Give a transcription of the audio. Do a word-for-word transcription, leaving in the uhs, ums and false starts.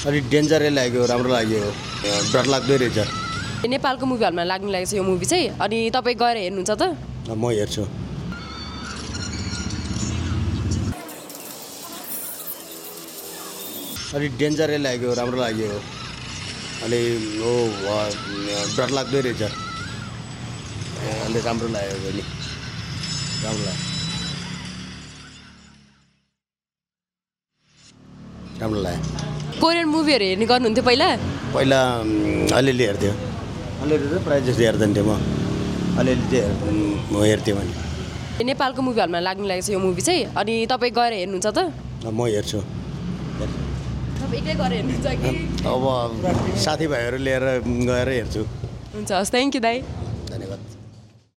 अलिक डेन्जरै लाग्यो, राम्रो लाग्यो, डर लाग्दै रहेछ। नेपालको मुभी हलमा लाग्नु लागेको छ यो मुभी चाहिँ, अनि तपाईँ गएर हेर्नुहुन्छ त? म हेर्छु। अलिक डेन्जरै लाग्यो, राम्रो लाग्यो, अलि हो डर लाग्दै रहेछ। अलि राम्रो लाग्यो भने राम्रो लाग्यो, राम्रो लाग्यो। कोरियन मुभीहरू हेर्ने गर्नुहुन्थ्यो पहिला? पहिला अलिअलि हेर्थ्यो, अलिअलि त प्रायः जस्तो हेर्दैन थियो म, अलिअलि चाहिँ म हेर्थेँ भने। नेपालको मुभी हलमा लाग्नु लागेको छ यो मुभी चाहिँ, अनि तपाईँ गएर हेर्नुहुन्छ त? म हेर्छु। तपाईँ एक्लै गएर हेर्नुहुन्छ कि? अब साथीभाइहरू लिएर गएर हेर्छु। हुन्छ, हस्, थ्याङ्क यू दाइ।